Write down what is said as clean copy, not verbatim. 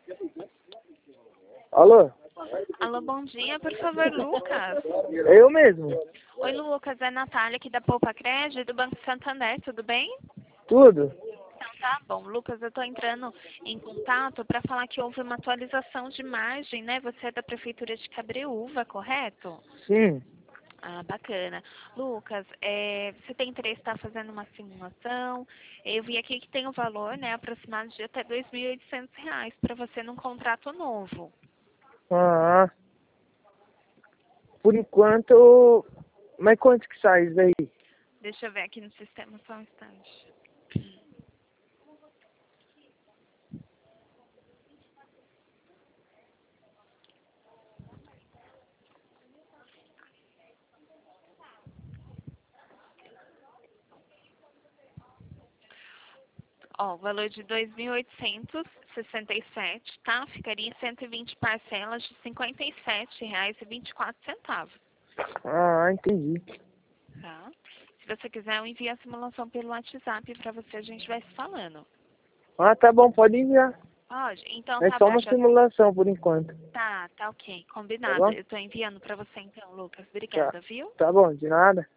Alô? Alô, bom dia, por favor, Lucas. Eu mesmo. Oi, Lucas, é a Natália aqui da Poupa Crédito do Banco Santander, tudo bem? Tudo? Então tá bom, Lucas, eu tô entrando em contato para falar que houve uma atualização de margem, né? Você é da Prefeitura de Cabreúva, correto? Sim. Ah, bacana. Lucas, você tem interesse em estar fazendo uma simulação? Eu vi aqui que tem um valor, né, aproximado de até R$ 2.800 para você num contrato novo. Ah, por enquanto... Mas quanto que sai isso daí? Deixa eu ver aqui no sistema só um instante. Ó, o valor de 2.867, tá? Ficaria em 120 parcelas de R$ 57,24, Ah, entendi. tá? Se você quiser, eu envio a simulação pelo WhatsApp para você, a gente vai se falando. Ah, tá bom, pode enviar. Pode? Então É tá só bom, uma já simulação por enquanto. tá ok, Tá combinado. bom? Eu tô enviando para você então, Lucas. Tá. Obrigada, viu? Tá bom, de nada.